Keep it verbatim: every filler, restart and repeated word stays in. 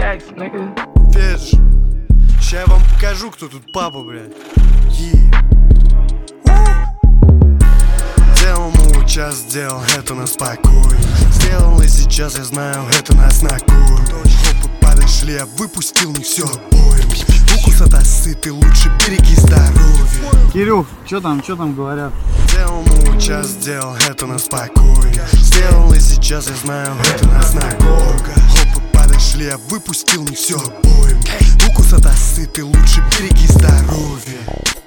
Jax, nigga. Петь же. Ща я вам покажу, кто тут папа, блядь. Yeah. Делал мой час, сделал это на спокойно. Сделал и сейчас я знаю, это нас накормит. Хопы подошли, я выпустил не все обоим. Укус от осы, ты лучше береги здоровье. Кирюх, что там, что там говорят? Делал мой час, сделал это на спокойно. Сделал и сейчас я знаю, это нас накормит. Хопы подошли, я выпустил не все обоим. Укус от осы, ты лучше береги здоровье.